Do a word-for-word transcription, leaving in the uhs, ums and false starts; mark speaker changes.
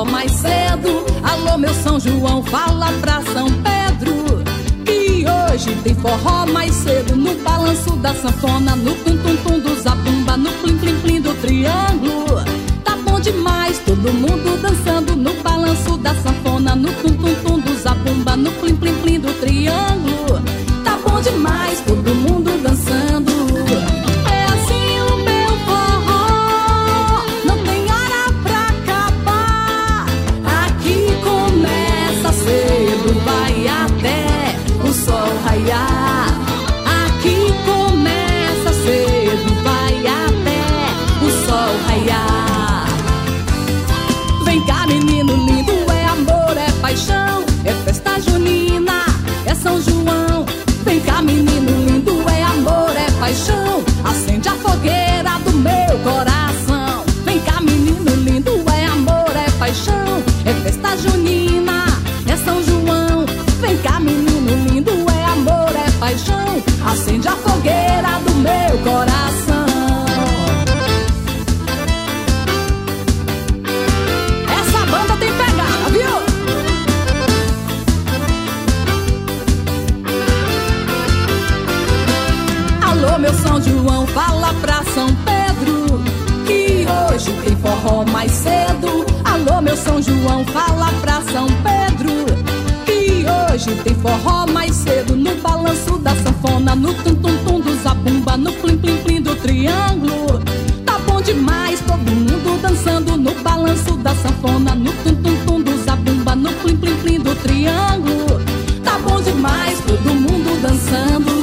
Speaker 1: mais cedo. Alô, meu São João, fala pra São Pedro que hoje tem forró mais cedo. No balanço da sanfona, no tum-tum-tum do zabumba, no plim-plim-plim do triângulo. Tá bom demais, todo mundo dançando no balanço da sanfona, no tum-tum-tum do zabumba, no plim-plim-plim do triângulo. Tá bom demais, todo mundo dançando. É assim o meu forró, não tem hora pra acabar. Aqui começa cedo, vai até o sol raiar. Aqui começa cedo, vai até o sol raiar. Vem cá, menino lindo, é amor, é paixão, é festa junina, é São João. Vem cá, menino lindo, é amor, é paixão, acende a fogueira do meu coração. Vem cá, menino lindo, é amor, é paixão, é festa junina, é São João. Vem cá, menino lindo, é amor, é paixão, acende a fogueira do meu coração. Essa banda tem pegada, viu? Alô, meu São João, fala pra São Pedro que hoje tem forró mais cedo. Alô, meu São João, fala pra São Pedro que hoje tem forró mais cedo. No balanço da sanfona, no tum-tum-tum do zabumba, no plim-plim-plim do triângulo. Tá bom demais, todo mundo dançando no balanço da sanfona, no tum-tum-tum do zabumba, no plim-plim-plim do triângulo. Tá bom demais, todo mundo dançando.